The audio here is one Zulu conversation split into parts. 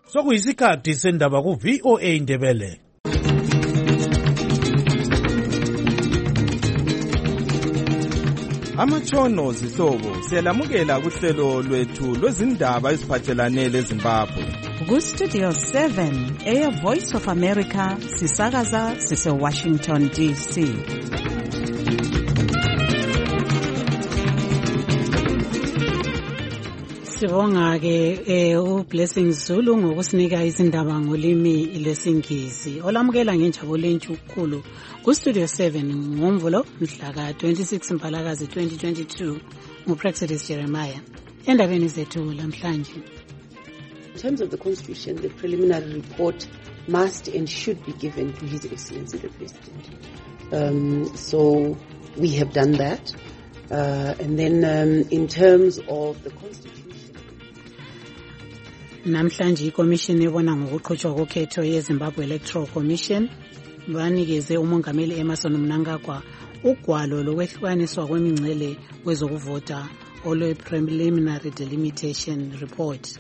Sokuyisikhathi sendaba ku VOA Ndebele. Amatshono zihlobo siyalamukela kuhlelo lwethu lwezindaba eziphathelane leZimbabwe. Ku Studio 7 Air Voice of America sisakaza sise Washington DC. Sibonga ke uBlessing Zulu ngokusinika izindaba ngolimi lwesiNgisi. Olamukela ngenjabulo enkulu ku Studio 7 ngomvulo mhla ka 26 Mpalakazi 2022 nguPrexidis Jeremiah. Endabeni zethu lamhlanje. In terms of the Constitution, the preliminary report must and should be given to His Excellency the President. So we have done that. And then in terms of the Constitution, namhlanje iCommission ebona ngokuqhutshwa kokhetho yeZimbabwe Electoral Commission banikeze umongameli Emmerson Mnangagwa ugwalo lokwehlukaniswa kwemingcele kwezokuvota olwe preliminary delimitation report.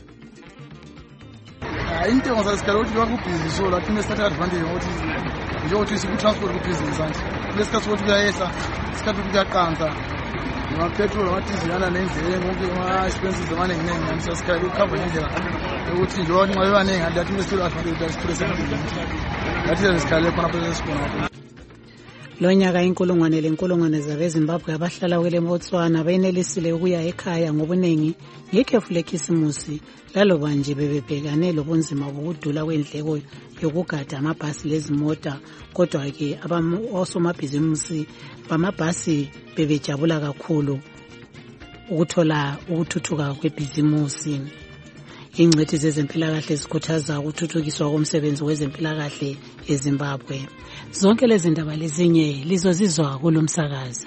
Intengo zasikhala ukuthi bakubhizi so lathi nesithatha advantage ukuthi njengokuthi sikutransport kubhizinisi manje lesikhathi sokuthi kuyayehla isikhathi kuyaqanza amapetrol amadiziyana nendlela konke ama-expenses amaningi ngisasikhala ukukhava ngendlela ukuthi njengoba nxa bebaningi lathi nesithatha advantage ukuthi sithole lathi zesikhala khona phela sikhona. Lo nyaka inkulungwane zabeZimbabwe abahlala kwele Botswana benelisile ukuya ekhaya ngobuningi ngekhefu lekhisimusi laloba nje bebebhekane lobunzima bokudula kwendleko yokugada amabhasi lezimota, kodwa ke osomabhizimusi bamabhasi bebejabula kakhulu ukuthola ukuthuthuka kwebhizimusi. Ingcwethi zezempilakahle zikhuthaza ukuthuthukiswa komsebenzi wezempilakahle eZimbabwe. Zonke lezi ndaba lezinye lizozizwa kulomsakazi.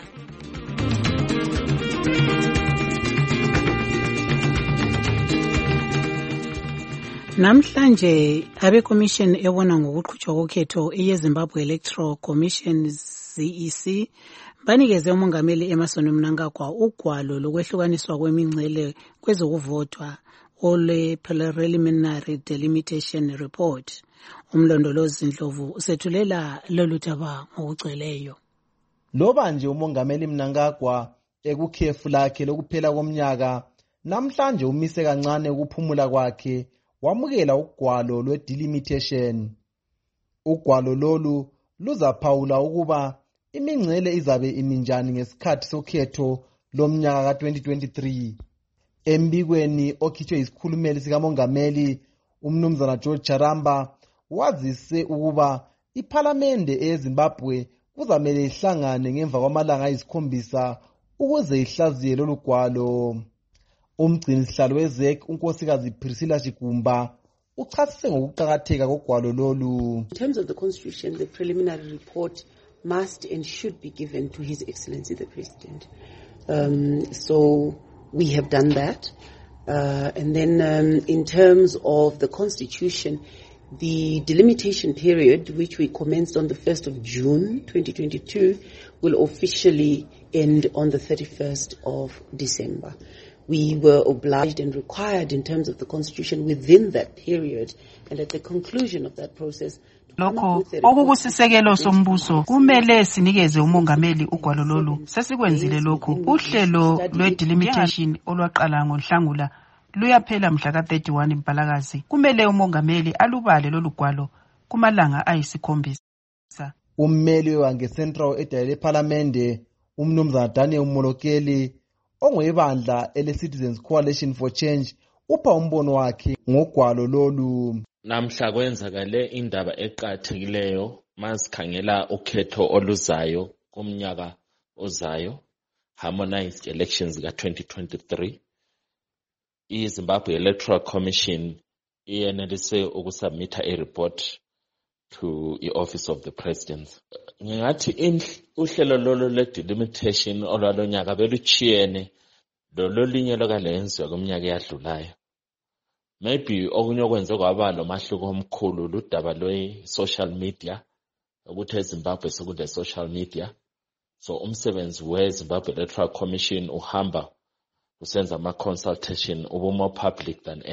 Namhlanje abeCommission ebona ngokuqhutshwa kokhetho yeZimbabwe Electoral Commission ZEC banikeze umongameli Emmerson Mnangagwa ugwalo lokwehlukaniswa kwemingcele kwezokuvotwa ole preliminary delimitation report. Umlondolozi Ndlovu usethulela lolu daba ngokugcweleyo. Loba nje umongameli Mnangagwa ekukhefu lakhe lokuphela komnyaka, namhlanje umise kancane ukuphumula kwakhe wamukela ugwalo lwe-delimitation. Ugwalo lolu luzaphawula ukuba imingcele izabe iminjani ngesikhathi sokhetho lomnyaka ka-2023. Embikweni okhitshwe isikhulumeli sikamongameli umnumzana George Charamba wazise ukuba iphalamende eZimbabwe kuzamele ihlangane ngemva kwamalanga ayisikhombisa ukuze ihlaziye lolu gwalo. Umgcinisihlalo weZEC unkosikazi Priscilla Shigumba uchasise ngokuqakatheka kogwalo lolu. In terms of the Constitution, the preliminary report must and should be given to His Excellency the President. So we have done that. And then in terms of the Constitution, the delimitation period, which we commenced on the 1st of June 2022, will officially end on the 31st of December. We were obliged and required in terms of the Constitution within that period, and at the conclusion of that process, lokho okukusisekelo sombuso kumele sinikeze umongameli ugwalo lolu. Sesikwenzile lokho. Uhlelo lwe-delimitation olwaqala ngoNhlangula luyaphela mhla ka-31 Mpalakazi. Kumele umongameli alubale lolu gwalo kumalanga ayisikhombisa. Ummeli wange-Central edayile ePhalamende umnumzana Daniel Molokeli ongwebandla ele-Citizens Coalition for Change upha umbono wakhe ngogwalo lolu. Namhla kwenzakale indaba eqathekileyo masikhangela ukhetho oluzayo kumnyaka ozayo, harmonized elections ka-2023. iZimbabwe Electoral Commission iyenelise ukusubmita a-report to i-Office of the President. Ngingathi uhlelo lolo le-delimitation olwalonyaka beluchiyene lololinye lokalenziwa kumnyaka eyadlulayo. Maybe okunye okwenze kwaba lomahluko omkhulu ludaba lwe-social media, ukuthi eZimbabwe sekule social media. So umsebenzi weZimbabwe Electoral Commission uhamba usenza ama-consultation ube more public than ever.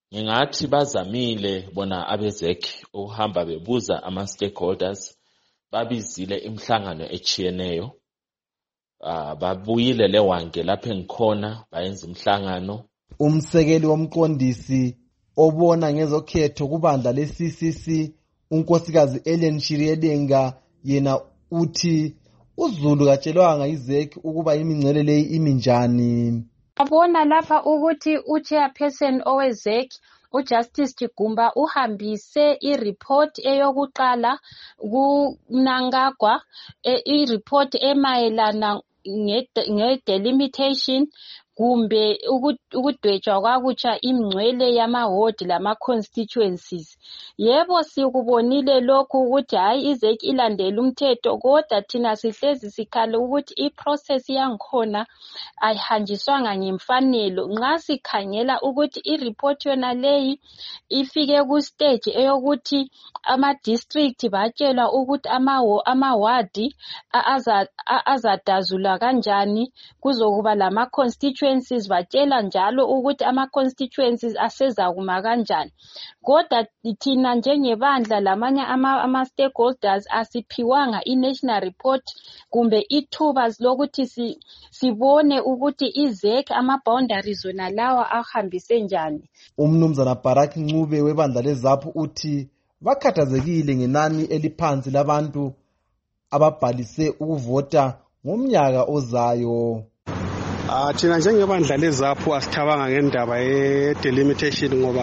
ngingathi bazamile bona abezek ukuhamba bebuza ama-stakeholders, babizile imihlangano echiyeneyo, babuyile lewange lapho engikhona bayenza imihlangano. Umsekeli womqondisi obona ngezokhetho kubandla le-CCC unkosikazi Ellen Shiriedenga yena uthi uZulu katshelwanga izek ukuba imingcele leyi iminjani. Abona lapha ukuthi uchairperson owezek uJustice Chigumba uhambise ireport eyokuqala kuNangagwa, ireport emayelana ngedelimitation kumbe ukudwetshwa kwakutsha imingcwele yamaward lama-constituencies. Yebo sikubonile lokhu ukuthi hayi izek ilandela umthetho, kodwa thina sihlezi sikhala ukuthi iprocess yangikhona ayihanjiswanga ngemfanelo. Nxa sikhangela ukuthi ireport yona leyi ifike kustage eyokuthi ama-district batshelwa ukuthi amawadi azadazula kanjani, kuzokuba lama-constituencies batshela njalo ukuthi ama-constituencies asezakuma kanjani. Kodwa thina njengebandla lamanye ama-stakeholders asiphiwanga i-national report kumbe ithuba lokuthi sibone ukuthi izek ama-boundaries wona lawa ahambise njani. Umnumzana Barak Ncube webandla leZAPU uthi bakhathazekile ngenani eliphansi labantu ababhalise ukuvota ngomnyaka ozayo. Thina njengebandla leZAPU asithabanga ngendaba ye-delimitation ngoba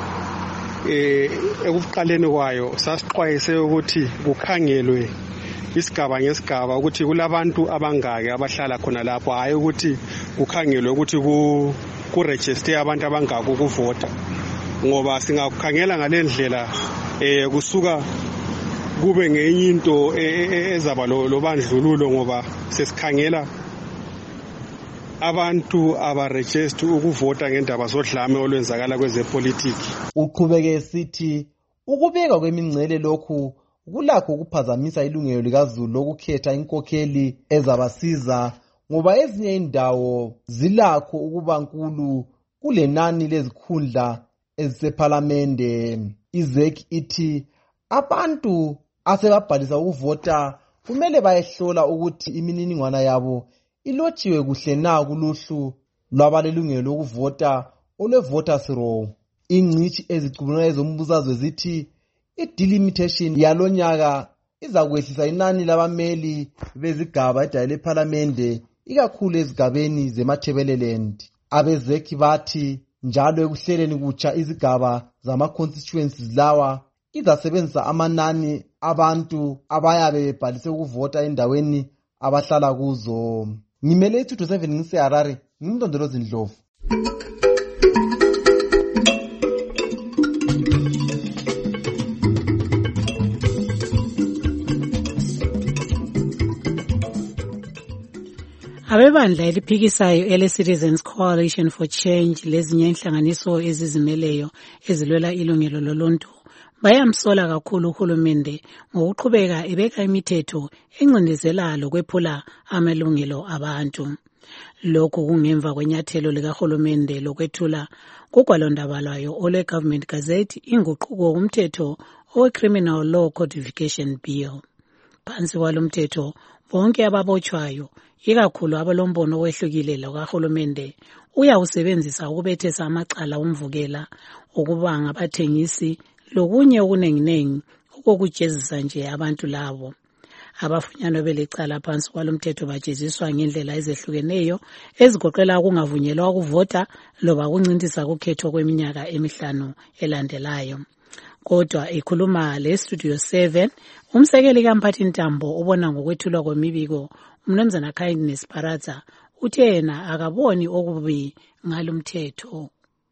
ekuqaleni kwayo sasixwayise ukuthi kukhangelwe isigaba ngesigaba ukuthi kulabantu abangaki abahlala khona lapho, hayi ukuthi kukhangelwe ukuthi kuregister abantu abangaki ukuvota, ngoba singakukhangela ngalendlela kusuka kube ngenye into ezaba lobandlululo, ngoba sesikhangela abantu abaregister ukuvota ngendaba zodlame olwenzakala kwezepolitiki. Uqhubeke esithi ukubeka kwemingcele lokhu kulakho ukuphazamisa ilungelo likaZulu lokukhetha inkokheli ezabasiza, ngoba ezinye indawo zilakho ukuba nkulu kulenani lezikhundla ezisephalamende. izek ithi abantu asebabhalisa ukuvota kumele bayehlola ukuthi imininingwana yabo ilotshiwe kuhle na kuluhlu lwabalelungelo lokuvota olwe-voters roll. Ingcitshi ezicubungula ezombusazwe zithi i-delimitation yalonyaka izakwehlisa inani labameli bezigaba edale lephalamende ikakhulu ezigabeni zeMatabeleland. Abezek bathi njalo ekuhleleni kutsha izigaba zama-constituencies lawa izasebenzisa amanani abantu abayabe bebhalise ukuvota endaweni abahlala kuzo. Ngimele iThuto 7 ngiseHarare, ngimntondolozi Ndlovu. Abebandla eliphikisayo ele-Citizens Coalition for Change lezinye inhlanganiso ezizimeleyo ezilwela ilungelo loluntu bayamsola kakhulu uhulumende ngokuqhubeka ebeka imithetho encindezela lokwephula amalungelo abantu. Lokhu kungemva kwenyathelo likahulumende lokwethula kugwalondaba lwayo olwe-Government Gazette inguquko umthetho owe-Criminal Law Codification Bill. Phansi kwalomthetho bonke ababotshwayo ikakhulu abalombono owehlukile lokahulumende uyawusebenzisa ukubethesa amacala omvukela ukuba ngabathengisi lokunye okunenginengi okukujezisa nje abantu labo. Abafunyanwa belecala phansi kwalomthetho bajeziswa ngendlela ezehlukeneyo ezigoqela ukungavunyelwa ukuvota loba ukuncintisa kukhetho kweminyaka emihlanu elandelayo. Kodwa ekhuluma le-Studio 7 umsekeli kaMphathintambo obona ngokwethulwa kwemibiko umnumzana Kindness Paratha uthe yena akaboni okubi ngalomthetho.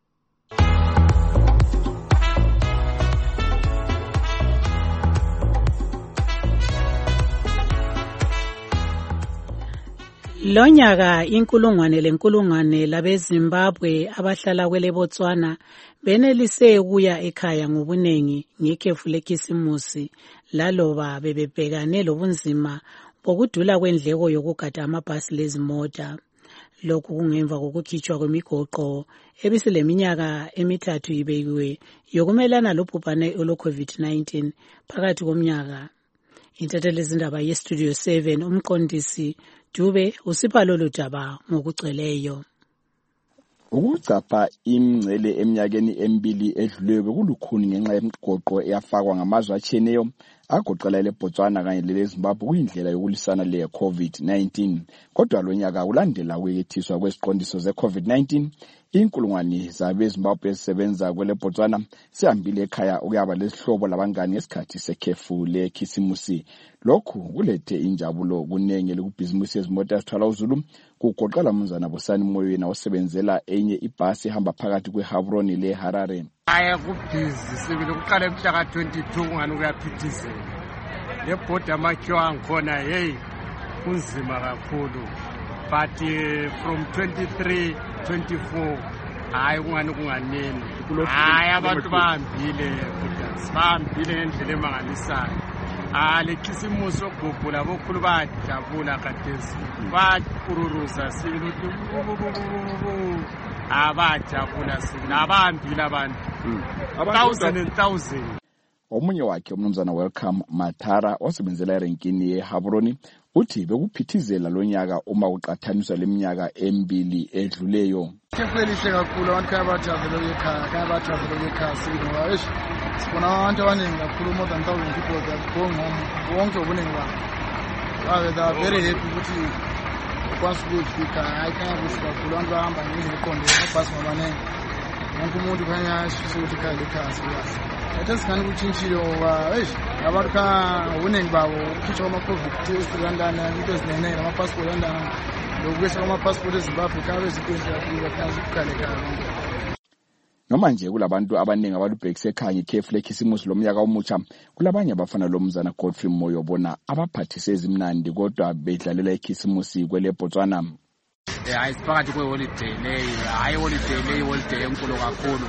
Lonyaka inkulungwane labeZimbabwe abahlala kwele Botswana benelise ukuya ekhaya ngobunengi ngekhefu lekhisimusi laloba bebebhekane lobunzima bokudula kwendleko yokugada amabhasi lezimota. lokhu kungemva kokukhitshwa kwemigoqo ebisileminyaka emithathu ibekiwe yokumelana lobhubhane olwe-COVID-19 phakathi komnyaka. Intatheli yezindaba yestudio 7 umqondisi Dube usipha lolu daba ngokugcweleyo. Ukucapha imingcele eminyakeni emibili edluleyo bekulukhuni ngenxa yemigoqo eyafakwa ngamazwe atshiyeneyo agoqela leBotswana kanye leZimbabwe kuyindlela yokulisana le-COVID-19. Kodwa lo nyaka ulandela ukuyethiswa kweziqondiso ze-COVID-19, inkulungwane zabeZimbabwe ezisebenza kweleBotswana sihambile ekhaya ukuyaba lesihlobo labangane ngesikhathi sekhefu lekhisimusi. Lokhu kulethe injabulo kunenge lekubhizimusi yezimota ezithwala uzulu, kugoqela umnumzana Busani Moyo osebenzela enye ibhasi ehamba phakathi kweHaburoni leHarare. Kubhizi sibile kuqala emhla ka-22 kungani kuyaphithizela. Lebhoda amakhiwa ngikhona hey kunzima kakhulu. But from 23, 24 hayi kungani kunganeni. Hayi abantu bahambile ngendlela emangalisayo. Lekhisimusi ogubhula bokhulu bajabula kadesi. Bakururuza sibili abajabula sibili abahambile abantu. 1,000. Omunye wakhe umnumzana Welcome Matara osebenzela erenkini yeHaburoni uthi bekuphithizela lo nyaka uma kuqathaniswa leminyaka emibili edluleyo. Kefelihle kakhulu abantu kaya ekhaya sibona sibona abantu abaningi kakhulu more than 1,000 people that going home wonke obuningi babo. They are very happy ukuthi once we speak ayikanya kuhle kakhulu abantu bahamba ngendlela eqondile amabhasi ngabanengi. Wonke umuntu khanya sifisa ukuthi ekhaya siyazi. Ethesikani kuchintshile ngoba abantu obuningi babo ukukhitshwa kwama-COVID test kandana into ezinengi namapassport kandana lokukwehla kwamapassport eZimbabwe khabe izinto ezikakhulu bakhazi ukukhale ekhaya. Noma nje kulabantu abaningi abalubhekise ekhaya ikhefu lekhisimusi lomnyaka omutsha, kulabanye abafana lomnumzana Godfrey Moyo bona abaphathise ezimnandi kodwa bedlalela ikhisimusi kweleBotswana. Hayi siphakathi kwe-holiday leyi, hayi holiday enkulu kakhulu,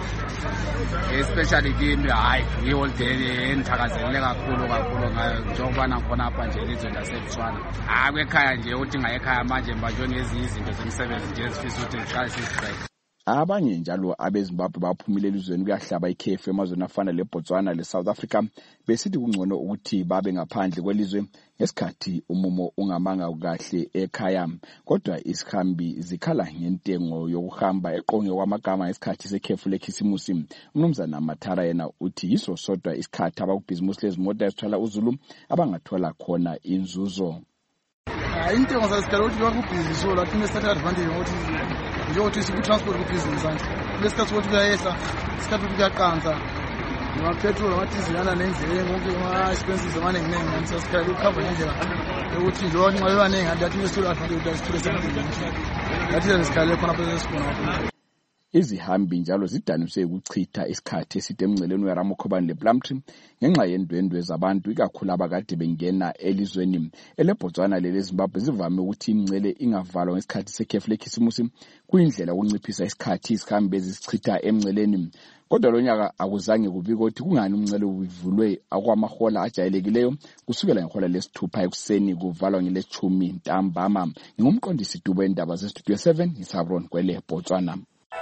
especially kimi hayi i-holiday endithakazelele kakhulu njengobana khona apha nje elizweni laseBotswana. Hayi kwekhaya nje uthi ngayekhaya manje mbanjwe ngezinye izinto zemisebenzi nje ezifisa ukuthi ziqale sizibheke. Abanye njalo abeZimbabwe baphumile elizweni kuyahlaba ikhefu emazweni afana leBotswana leSouth Africa besithi kungcono ukuthi babe ngaphandle kwelizwe ngesikhathi umumo ungamanga kahle ekhaya. Kodwa isihambi zikhala ngentengo yokuhamba eqonge kwamagama ngesikhathi sekhefu lekhisimusi. Umnumzana Matara yena uthi yiso sodwa isikhathi abakubhizimusi lezimota ezithwala uzulu abangathola khona inzuzo. Intengo zasikhala ukuthi bakubhizi so lathi nesithatha advantage ukuthi sikutransport kubhizinisi manje. Lesikhathi ukuthi kuyayehla, isikhathi ukuthi kuyaqansa. Amapetrol amadizili yana nendlela konke ama-expenses amaningi manje sasikhala ukukhava ngendlela ukuthi nje wathi nxa bebaningi adathi nesithola advantage ukuthi asithole semdilini. Lathi sikhale khona phela sibona. Izihambi njalo zidaniswe ukuchitha isikhathi eside emngceleni weRamokhobani lePlumtree ngenxa yendwendwe zabantu ikakhulu abakade bengena elizweni. EleBotswana leZimbabwe zivame ukuthi imingcele ingavalwa ngesikhathi sekhefu lekhisimusi kuyindlela ukunciphisa isikhathi izihambi ezisichitha emngceleni. Kodwa lo nyaka akuzange kubike ukuthi kungani umngcele uvulwe akwamahola ajayelekileyo kusukela ngehola lesithupha ekuseni kuvalwa ngele-10 ntambama. Ngingumqondisi Dube indaba zestudio 7 eHaburoni kweleBotswana.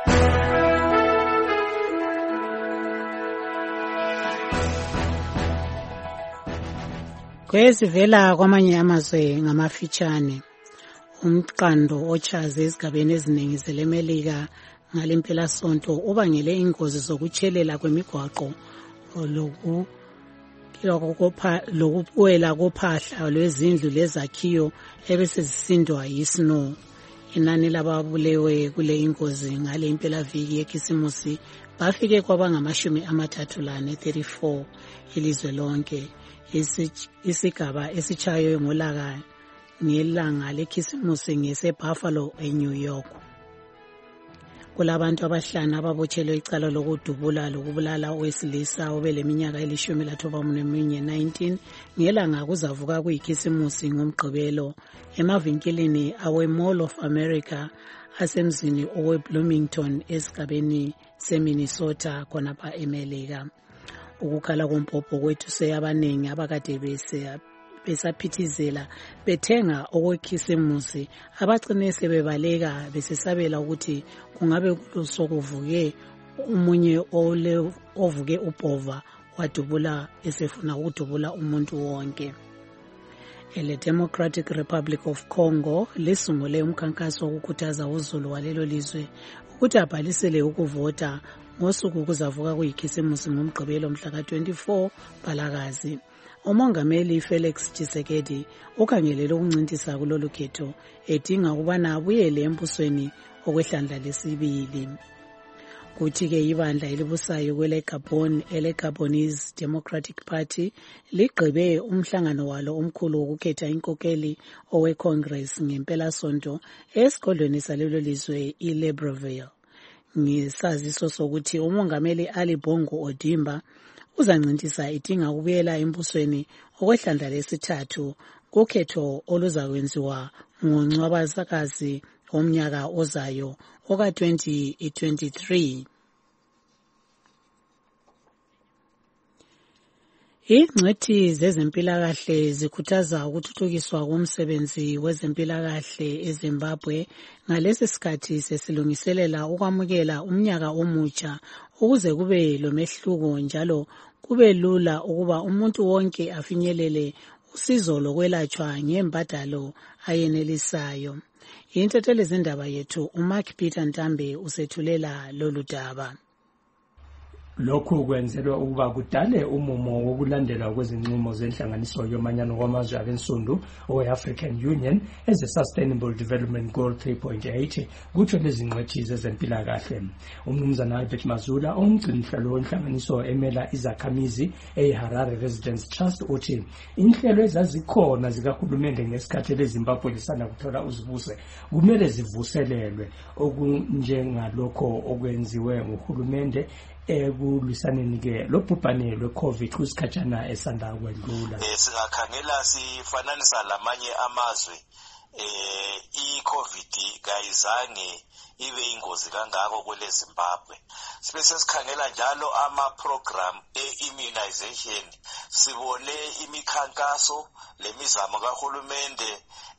Kwesivela kwamanye amazwe ngamafitshane, umqando ochaze ezigabeni eziningi zeleMelika ngalempela sonto ubangele ingozi zokutshelela kwemigwaqo lokuwela kophahla lwezindlu lezakhiwo ebesezisindwa yisnow. Inani lababulewe kule ingozi ngale impelaviki yekhisimusi bafike kwabangama-34 ilizwe lonke. Isigaba esitshayo ngolaka ngelanga lekhisimusi ngese-Buffalo eNew York. Kulabantu abahlanu ababotshelwe icala lokudubula lokubulala owesilisa obeleminyaka 19 ngelanga kuzavuka kuyikhisimusi ngomgqibelo emavinkilini awe-Mall of America asemzini owe-Bloomington esigabeni seMinnesota khonapha eMelika. Ukukhala kompopho kwethuse abaningi abakade besaphithizela bethenga okwekhisimusi abagcine sebebaleka besesabela ukuthi kungabe sokuvuke umunye ovuke ubhova wadubula esefuna ukudubula umuntu wonke. ele Democratic Republic of Congo lisungule umkhankaso wokukhuthaza uzulu walelo lizwe ukuthi abhalisele ukuvota ngosuku kuzavuka kuyikhisimusi ngomgqibelo mhla ka-24 Balakazi. Umongameli Felix Tshisekedi ukhangelele ukuncintisa kulolu khetho edinga ukubana abuyele embusweni okwehlandla lesibili. Kuthi-ke ibandla elibusayo kwele Gabon ele-Gabonese Democratic Party ligqibe umhlangano walo omkhulu wokukhetha inkokeli owe-Congress ngempelasonto esigodlweni salelo lizwe iLibreville. Ngesaziso sokuthi umongameli Ali Bongo Ondimba uzancintisa idinga ukubuyela embusweni okwehlandla lesithathu kukhetho oluzakwenziwa ngoNcwabazakazi omnyaka ozayo oka-2023. Ingcwethi zezempilakahle zikhuthaza ukuthuthukiswa komsebenzi wezempilakahle eZimbabwe ngalesi sikhathi sesilungiselela ukwamukela umnyaka omutsha ukuze kube lomehluko njalo kube lula ukuba umuntu wonke afinyelele usizo lokwelatshwa ngembadalo ayenelisayo. Intatheli zindaba yethu uMark Peter Ntambe usethulela lolu daba. Lokhu kwenzelwa ukuba kudale umumo wokulandelwa kwezinqumo zenhlanganiso yomanyano kwamazwe abensundu owe-African Union as a Sustainable Development Goal 3.8 kutsho lezi ngcwethi zezempilakahle. Umnumzana Albert Mazula ongumgcinihlalo wenhlanganiso emela izakhamizi eHarare Residence Trust uthi inhlelo ezazikhona zikahulumende ngesikhathi leZimbabwe lisanda kuthola uzibuse kumele zivuselelwe okunjengalokho okwenziwe nguhulumende ekulwisaneni ke lobhubhane lwe-COVID kusikhatshana esanda kwedlula. Singakhangela sifananisa lamanye amazwe i-COVID kayizange ibe ingozi kangako kwele Zimbabwe. Sibe sesikhangela njalo ama-program e-immunization. Sibone imikhankaso lemizamo kahulumende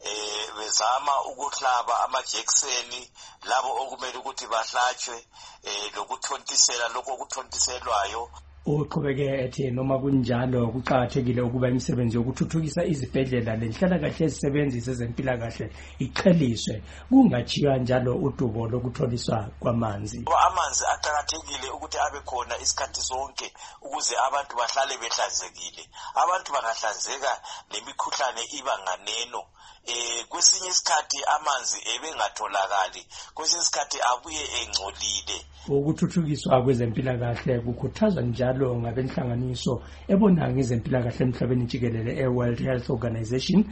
bezama ukuhlaba amajekiseni labo okumele ukuthi bahlatshwe lokuthontisela lokho okuthontiselwayo. Uqhubeke ethi noma kunjalo kuqhakathekile ukuba imisebenzi yokuthuthukisa izibhedlela lenhlalakahle ezisebenzi zezempilakahle iqheliswe kungachiya njalo udubo lokutholiswa kwamanzi. Amanzi aqhakathekile ukuthi abe khona isikhathi sonke ukuze abantu bahlale behlanzekile. Abantu bangahlanzeka nemikhuhlane iba nganeno. Kwesinye isikhathi amanzi ebengatholakali, kwesinye isikhathi abuye engcolile. Ukuthuthukiswa kwezempilakahle kukhuthazwa njalo ngabenhlanganiso ebona ngezempilakahle emhlabeni jikelele e-World Health Organization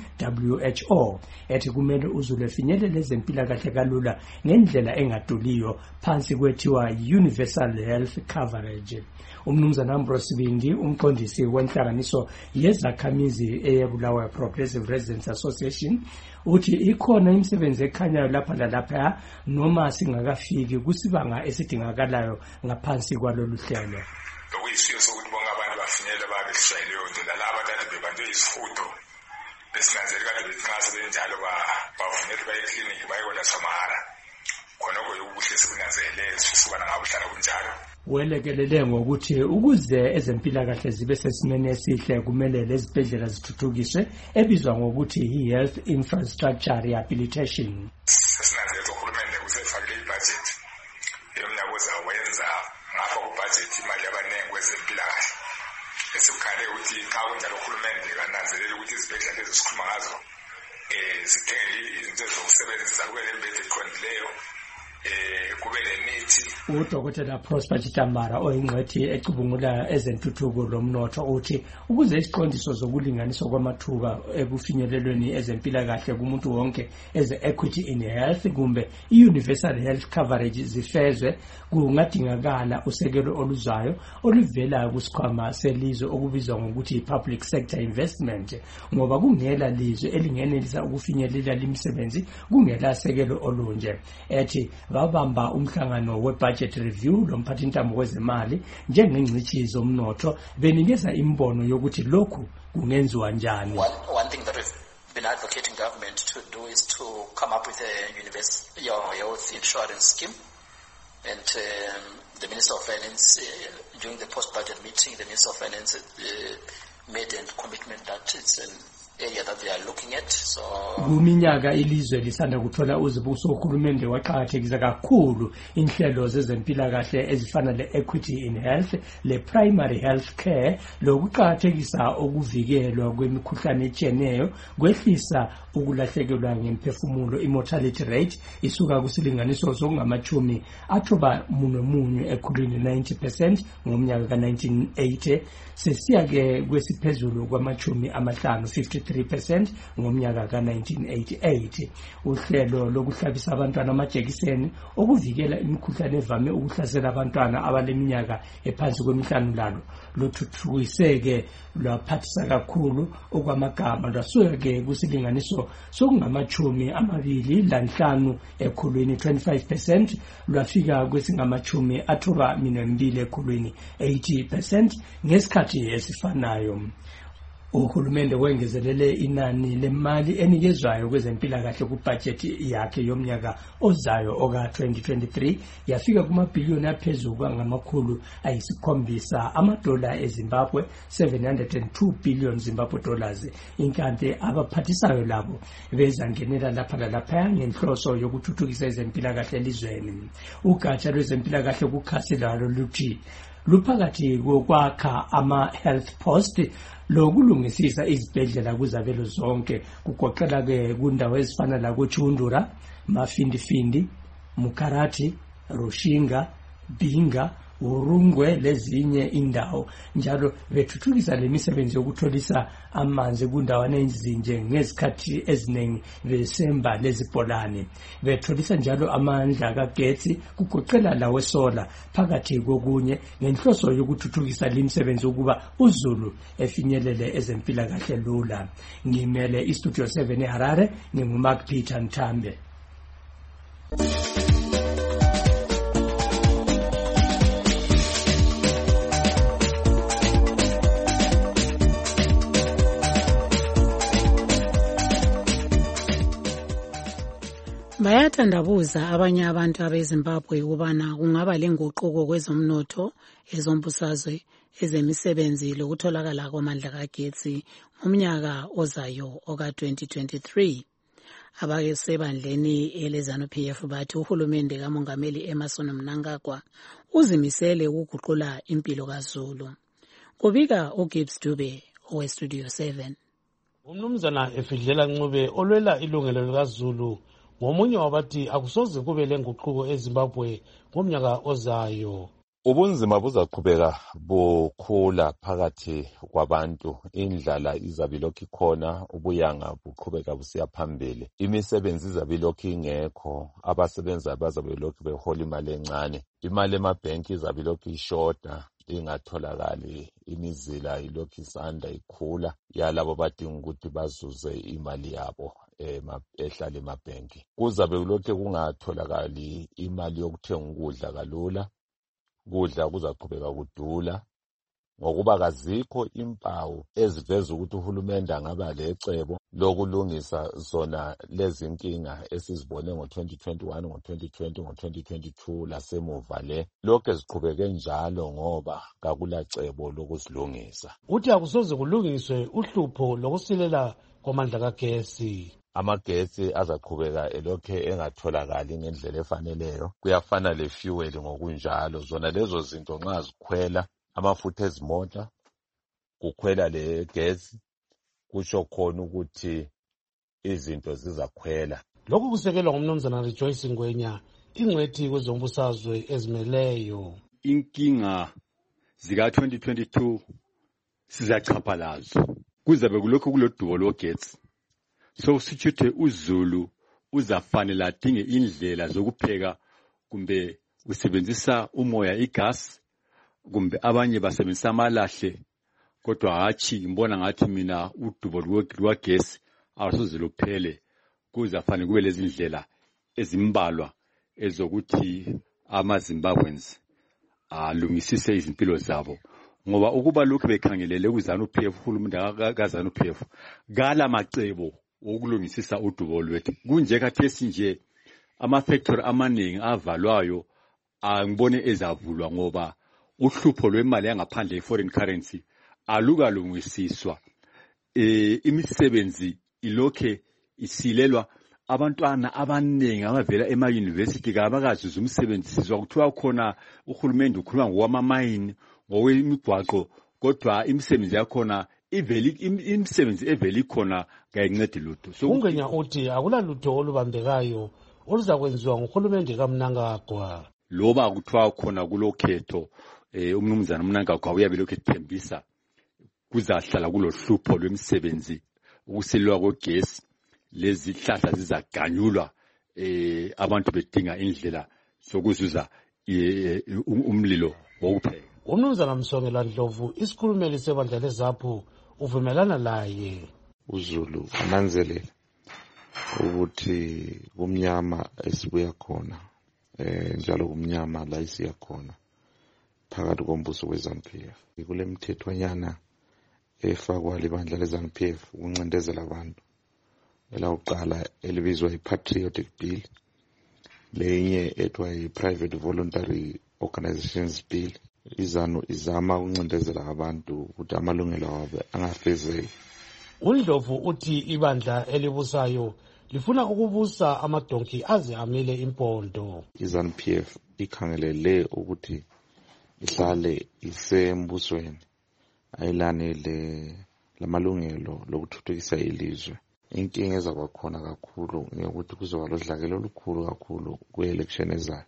WHO ethi kumele uzulu efinyelele ezempilakahle kalula ngendlela engaduliyo phansi kwethiwa universal health coverage. Umnumzana Ambrose Bindi umqondisi wenhlanganiso yezakhamizi eyeBulawayo Progressive Residents Association uthi ikhona imisebenzi ekhanyayo lapha lalapha noma singakafiki kusibanga esidingakalayo ngaphansi kwalolu hlelo. Lokuyisiyo sokuthi bonke abantu bafinyele babe sishayeleyo ndlela laba kade bebanjwe isihudo besinanzela kade bethi nxa sebenjalo bavunyelwe baye ekliniki bayekolatshwa mahara. Khonoko yokubuhle sikunanzelele sisibana ngabuhlala kunjalo. Welekelele ngokuthi ukuze ezempilakahle zibe sesimeni esihle kumele lezibhedlela zithuthukiswe ebizwa ngokuthi i-health infrastructure rehabilitation. Sinanzelele uhulumende usefakile ibudget yomnyaka ozawenza ngapha kubudget imali yabanengi kwezempilakahle. Esikukhale ukuthi xa kunjalo uhulumende kananzelela ukuthi izibhedlela ezisikhuluma ngazo zithenge izinto zokusebenzisa kube lembhede eqondileyo. Kube nemithi. Udokotela Prosper Chitambara oyingcwethi ecubungula ezentuthuko lomnotho uthi ukuze isiqondiso zokulinganiswa kwamathuba ekufinyelelweni ezempilakahle kumuntu wonke as equity in health kumbe universal health coverage zifezwe kungadingakala usekelo oluzayo oluvela kusikhwama selizwe okubizwa ngokuthi public sector investment ngoba kungela lizwe elingenelisa ukufinyelela limisebenzi kungela sekelo olunje. Ethi babamba umhlangano we-budget review lomphathintambo wezemali njengengcitshi zomnotho benikeza imbono yokuthi lokhu kungenziwa njani. One thing that we've been advocating government to do is to come up with a universal health insurance scheme. And the Minister of Finance, during the post-budget meeting, the Minister of Finance made a commitment that it's an area that they are looking at. So kuminyaka ilizwe lisanda kuthola uzibuso uhulumende waqhakathekisa kakhulu inhlelo zezempilakahle ezifana le-equity in health, le-primary health care, lokuqhakathekisa ukuvikelwa kwemikhuhlane etshiyeneyo, kwehlisa ukulahlekelwa ngemphefumulo, i-mortality rate isuka kusilinganiso sokungamachumi athoba munye ekhulwini 90% ngomnyaka ka-1980 sesiya-ke kwesiphezulu kwamachumi amahlanu 53% ngomnyaka ka-1988. Uhlelo lokuhlabisa abantwana amajekiseni okuvikela imikhuhlane evame ukuhlasela abantwana abaleminyaka ephansi kwemihlanu lalo luthuthukiseke lwaphathisa kakhulu okwamagama lwasuka-ke kusilinganiso sokungamachumi amabili lanhlanu ekhulwini 25% lwafika kwesingamachumi athoba minembili ekhulwini 80% ngesikhathi esifanayo. Uhulumende wengezelele inani lemali enikezwayo kwezempilakahle kubudget yakhe yomnyaka ozayo oka-2023 yafika kumabhiliyoni aphezulu kwangamakhulu ayisikhombisa amadola eZimbabwe 702 billion Zimbabwe dollars. Inkanti abaphathisayo labo bezangenela lapha lalaphaya ngenhloso yokuthuthukisa ezempilakahle elizweni. Ugatsha lwezempilakahle kukhasi lalo luthi luphakathi kokwakha ama-health post lokulungisisa izibhedlela kuzabelo zonke kugoqela-ke kundawo ezifana lakoChundura, Mafindifindi, Mukarati, Rushinga, Binga, Urungwe lezinye indawo. Njalo bethuthukisa lemisebenzi yokutholisa amanzi kundawana ezinje ngezikhathi eziningi besemba lezibholane. Betholisa njalo amandla kagetsi kugoqela lawe sola phakathi kokunye ngenhloso yokuthuthukisa lemisebenzi ukuba uZulu efinyelele ezempilakahle lula. Ngimele iStudio 7 eHarare, nginguMark Peter Nthambe. Bayathandabuza abanye abantu abeZimbabwe ukubana kungaba lenguquko kwezomnotho, ezombusazwe, ezemisebenzi lokutholakala kwamandla kagetsi ngomnyaka ozayo oka-2023. Abasebandleni eleZANU-PF bathi uhulumende kaMongameli Emmerson Mnangagwa uzimisele ukuguqula impilo kaZulu. Kubika uGibbs Dube oweStudio 7. Umnumzana Efidlela Ncube olwela ilungelo likaZulu ngomunye wabathi akusoze kube lenguquko eZimbabwe ngomnyaka ozayo. Ubunzima buzaqhubeka bukhula phakathi kwabantu, indlala izabilokhu ikhona, ubuyanga buqhubeka busiya phambili, imisebenzi izabilokhu ingekho, abasebenza bazabilokhu behola imali encane, imali emabhenki izabilokhu ishota, ingatholakali, imizila ilokhu isanda ikhula yalabo badinga ukuthi bazuze imali yabo ehlala emabhenki. Kuzabe kulokhu kungatholakali imali yokuthenga ukudla kalula, kudla kuzaqhubeka kudula ngokuba kazikho impawu eziveza ukuthi uhulumende angaba lecebo lokulungisa zona lezi inkinga esizibone ngo-2021, ngo-2020, ngo-2022 lasemuva le. Lokho ziqhubeke njalo ngoba kakulacebo lokuzilungisa. Uthi akusoze kulungiswe uhlupho lokusilela kwamandla kagesi. Amagesi azaqhubeka elokhe engatholakali ngendlela efaneleyo. Kuyafana le-fuel ngokunjalo. Zona lezo zinto nxa zikhwela, amafutha ezimota, kukhwela le gesi, kusho khona ukuthi izinto zizakhwela. Lokhu kusekelwa ngumnumzana Rejoice Ngwenya, ingcwethi kwezombusazwe ezimeleyo. Inkinga zika-2022 sizacaphalazwa. Kuzabe kulokhu kulodubo logesi. So sitshuthe uZulu uzafanele adinge indlela zokupheka, kumbe usebenzisa umoya igas, kumbe abanye basebenzisa amalahle, kodwa hatshi ngibona ngathi mina udubo lwagesi awusoze luphele. Kuzafanele kube lezi ndlela ezimbalwa ezokuthi amaZimbabweans alungisise izimpilo zabo, ngoba ukuba lokhu bekhangelele kuZANU-PF, uhulumende kaZANU-PF kala macebo okulungisisa udubo lwethu. Kunje khathesi nje ama-factory amaningi avalwayo angibone ezavulwa ngoba uhlupho lwemali yangaphandle i-foreign currency alukalungisiswa. Imisebenzi ilokhe isilelwa, abantwana abaningi abavela ema-university kabakazuza umsebenzi. Sizwa kuthiwa khona uhulumende ukhuluma ngokwama-mine, ngokwemigwaqo, kodwa imisebenzi yakhona imisebenzi eveli khona kayincedi lutho. Ungenya uthi akulalutho olubambekayo oluzakwenziwa nguhulumende kaMnangagwa. Loba kuthiwa khona kulokhetho umnumzana Mnangagwa uyabe lokhu ethembisa kuzahlala kulohlupho lwemisebenzi, ukusilwa kogesi, lezi hlahla zizaganyulwa, abantu bedinga indlela sokuzuza umlilo wokupheka. Umnumzana Msongela Ndlovu, isikhulumeli sebandla leZAPHU, uvumelana laye. uZulu ananzelela ukuthi kumnyama esibuya khona, njalo kumnyama la isiya khona phakathi kombuso weZANU-PF. Kule mthethwanyana efakwa libandla leZANU-PF ukuncindezela abantu. Elakuqala elibizwa i-Patriotic Bill, lenye ethiwa i-Private Voluntary Organizations Bill. iZANU izama ukuncindezela abantu ukuthi amalungelo abo angafezeki. uNdlovu uthi ibandla elibusayo lifuna ukubusa amadonki aze amile impondo. iZANU-PF ikhangelele ukuthi ihlale isembusweni, ayilane lamalungelo lokuthuthukisa ilizwe. Inkinga ezaba khona kakhulu ukuthi kuzoba lodlakelo olukhulu kakhulu kwe-election ezayo,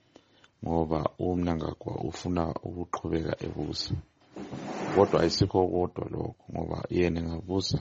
ngoba uMnangagwa ufuna ukuqhubeka ebusa. Kodwa ayisikho kodwa lokho, ngoba yena engabusa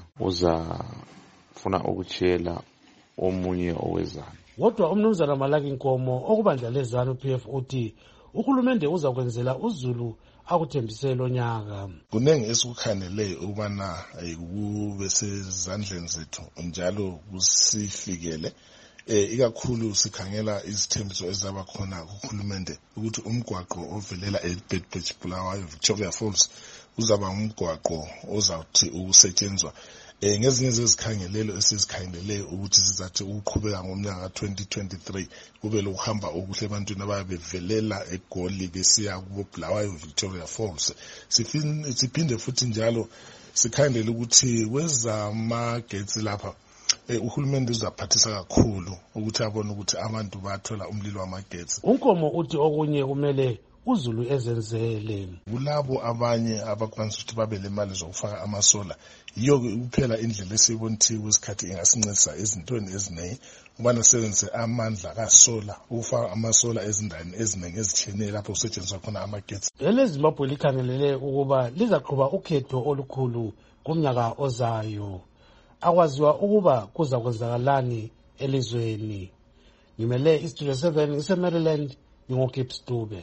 uzafuna ukutshela omunye owezana. Kodwa umnumzana Malaki Nkomo okubandla leZANU-PF uthi uhulumende uzakwenzela uZulu akuthembise lo nyaka. Kunenge esikukhanele ukubana kube sezandleni zethu njalo kusifikele, ikakhulu sikhangela izithembiso ezaba khona kuhulumende ukuthi umgwaqo ovelela eBedbridge Bulawayo Victoria Falls uzaba umgwaqo ozawuthi ukusetshenzwa. Ngezinye zezikhangelelo esizikhangelele ukuthi sizathi ukuqhubeka ngomnyaka 2023 kube lokuhamba okuhle ebantwini ababevelela eGoli besiya kuBulawayo Victoria Falls. Siphinde futhi njalo sikhangelele ukuthi kwezamagetsi lapha uhulumende uzaphathisa kakhulu ukuthi abone ukuthi abantu bathola umlilo wamagetsi. uNkomo uthi okunye kumele uZulu ezenzele. Kulabo abanye abakwanisa ukuthi babe lemali zokufaka amasola, yiyo kuphela indlela esiyibona ukuthi kwesikhathi ingasincedisa ezintweni eziningi ubana sebenzise amandla kasola ukufaka amasola ezindaweni eziningi ezitshiyeneyo lapho kusetshenziswa khona amagetsi. eleZimbabwe likhangelele ukuba lizaqhuba ukhetho olukhulu kumnyaka ozayo. Akwaziwa ukuba kuza kwenzakalani elizweni. Ngimele iStudio 7 iseMaryland, ngingoKips Dube.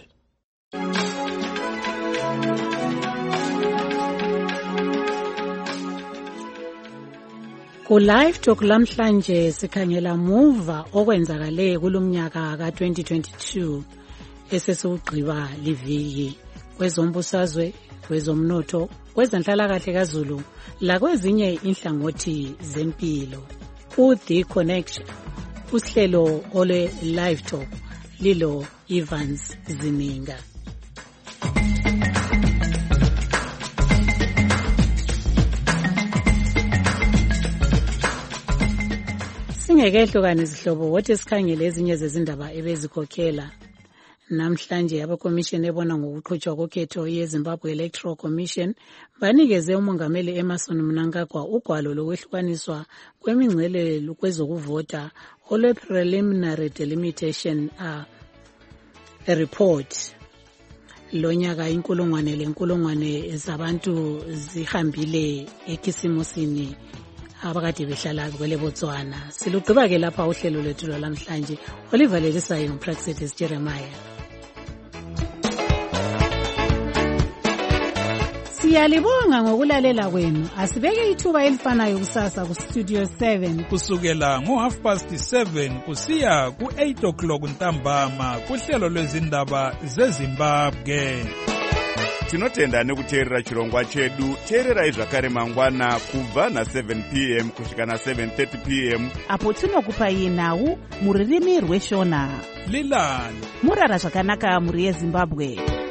Ku live talk lamhlanje sikhangela muva okwenzakale kulomnyaka ka2022 esesiugqiba liviki kwezombusazwe, kwezomnotho, kwezenhlalakahle kaZulu lakwezinye inhlangothi zempilo. The Connection uhlelo ole live talk lilo Evans Zininga. Singekehlukane izihlobo wothi sikhangele ezinye zezindaba ebezikhokhela namhlanje. Abakomishini ebona ngokuqhutshwa kokhetho yeZimbabwe Electoral Commission banikeze umongameli Emmerson Mnangagwa ugwalo lokwehlukaniswa kwemingcele kwezokuvota olwe preliminary delimitation report. Lo nyaka inkulungwane zabantu zihambile eKhisimusini abakade behlala kwele Botswana. Silugqiba ke lapha uhlelo lwethu lwalamhlanje. Oliver Lelisayo noPraxedis Jeremiah. Siyalibonga ngokulalela kwenu. Asibeke ithuba elifanayo kusasa ku Studio 7 kusukela ngo7:30 kusiya ku8 ntambama kuhlelo lwezindaba zeZimbabwe. Tinotenda nekuteerera chirongwa chedu. Teererai zvakare mangwana kubva na7 p.m. kusvika na7:30 p.m. apo tinokupai nhau muririmi rweshona. Lilani murara zvakanaka muri yeZimbabwe.